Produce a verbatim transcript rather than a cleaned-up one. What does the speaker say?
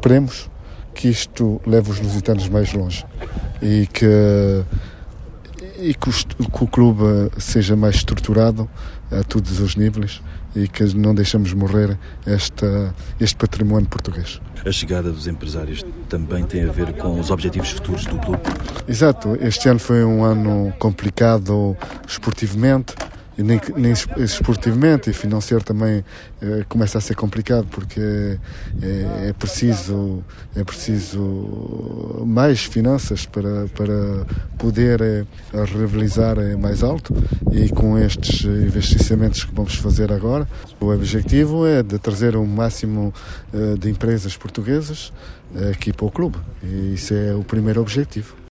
esperemos que isto leve os lusitanos mais longe e que, e que, o, que o clube seja mais estruturado a todos os níveis e que não deixemos morrer esta, este património português. A chegada dos empresários também tem a ver com os objetivos futuros do clube? Exato, este ano foi um ano complicado esportivamente, e nem, nem esportivamente e financeiro também eh, começa a ser complicado porque é, é, preciso, é preciso mais finanças para, para poder eh, rivalizar eh, mais alto, e com estes investimentos que vamos fazer agora, o objetivo é de trazer o máximo eh, de empresas portuguesas aqui para o clube, e isso é o primeiro objetivo.